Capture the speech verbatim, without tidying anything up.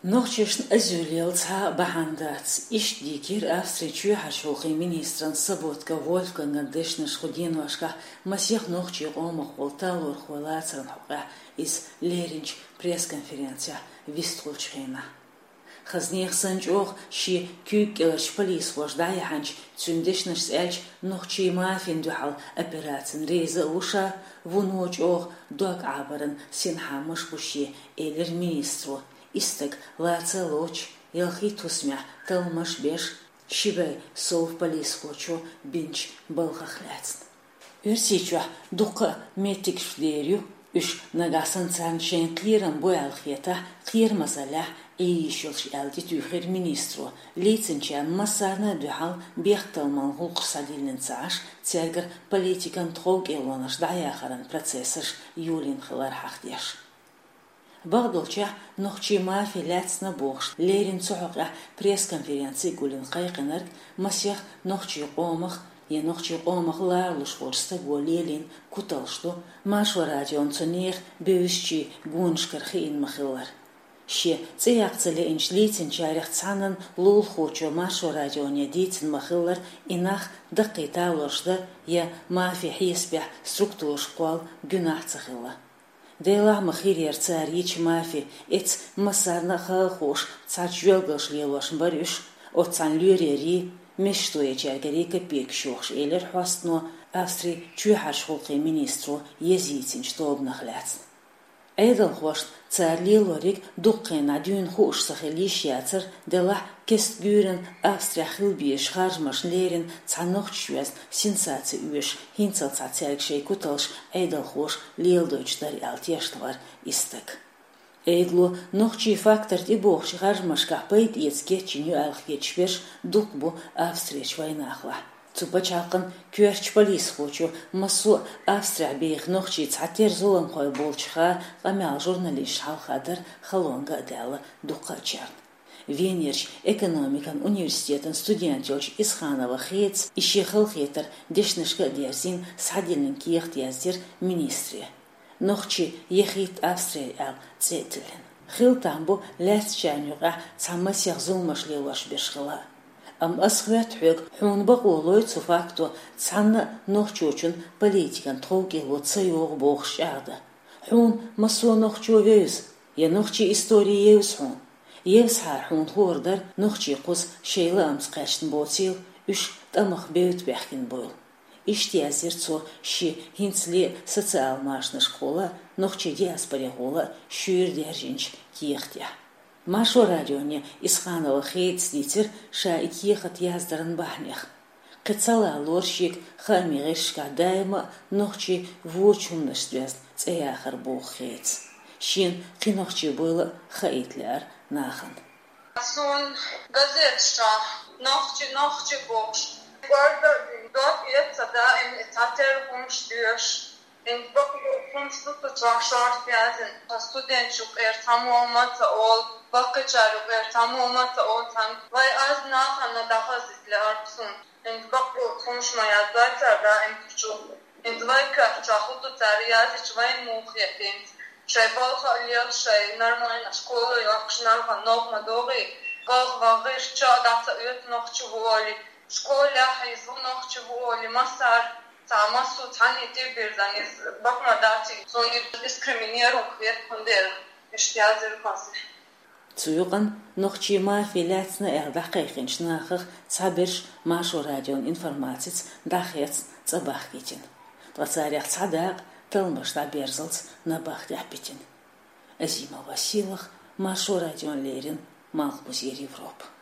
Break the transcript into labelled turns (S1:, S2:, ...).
S1: Нохчишн азюлелца бахандац иштдикир австричу хашулхи министран Соботка Вольфганга Дэшнаш Худинвашка масех нохчи омах волталур хвалацран хука из Леринч пресс-конференция вистлучхена. Хазнех санчох ши кюкелаш полис вождая ханч цюндешнаш сэлч нохчи мафин духал операцин рейза уша вуноч ох дуак абаран синхамаш буши элер министру истек лацелоч елхитусмя талмаш беш шибей сов полис хочо бинч балхахляцн. Версичва дука метик шдерю үш нагасан цаншен клиран боялхета клир масаля Ишилш элди тюхер министру лиценчан массарна духал бехталман хулқсалилен цаш цергер политикан трог элонаш даяхаран процессаш юлин хылар хахдеш. Багдолча нохчи мафи ляцна бохш лерин цохга пресс-конференции гулин қайқынар масех нохчи қомах я нохчи қомах ларлуш ворста голелин куталшто машва радион цонех бевищи гуншкар хин махилар. Ще цеяқцеле иншлицин чарях цанан лул хочо машо радионе дицин махиллар инах дақита лошда я мафи хиспя структур школ гюнахцахилла. Дейла махирьер царич мафи эц масарна халхош цачвелгаш лелош барюш от цан люрери мештуе чаргари копек шохш элер хвастно Австрии чуйхаш хулқи министру езицин штобнахляцн. Эйдл хвашт царли лорик дуккена дюн хуш сахелишьяцер дела кестгюрен Австрия хилбиеш харжмаш лерин цанохчуяс сенсаци уеш хинцел цацеркшей куталш эйдл хуш лилдойч дар алтештвар истек. Эйдлу нохчи фактор ди бохш харжмашка пейт ецке чиню алхечвеш дукбу Австрияч войнахла. Цупачакын кюерч полис хочу масу Австрия бейх нохчи цатер зулан хой болчха гамял журналист халхадыр халонга дела дукачарн. Венерч экономикан университетен студентёч Исханова хец ищи халхетер дешнышка дерзин садилин киехт яздер министре. Нохчи ехит Австрия ал цетилен. Хилтамбу лэсчанюга цамасях зулмашлилаш бешхила. Ам асхвят хэг хун баголой цуфакто цанна нохчучун политикан троги лоцайог бохшада. Хун масо нохчувез, я нохчи истории евс хун. Евс хар хун хордар нохчи қус шейла амсқаштын боцил үш тамах беут бяхкин бойл. Иштиязер цо ши хинцли социал машна школа нохчи диаспоре гола шуир держинч киехтя. Машо радионе Исханова хейц дитер ша икиехат яздаран бахнех. Кыцала лорщик хамирышка дайма нохчи вочумнаштвяз цеяхар бог хейц. Шин кинохчи было хейтлер нахан.
S2: Сон газетша нохчи нохчи богш. Guarda dort jetzt da im Tater umstürsch. In Bakı'nın çarşaf yazın. Studentçuk er tam olmazsa ol, bakıcılık er tam olmazsa ol tam. Vay az nahana daha zitli artsın. In Bakı konuşmaya zaten da en küçük. In vay kahçahudu tariyazı vay muhiyetin. Şey balha aliyah şey normal şkola yakışnar kan nokma doğru. Gah vağış çağdatsa üyet nokçu voli. Şkola hayzı nokçu voli masar. Tamam, tani tebirden bakma dati sonra diskriminierung wird von der Staatsgrenze.
S1: Zuyuqan noqchi mafi latsna er daqiqin shnaqh tsabirsh masho radion informatsits dakhets tsabakh kitin. Tvatsarikh tsadaq talmashta berzalts nabakh yapitin. Azima Vasilov masho radion lerin Malkhus Европа.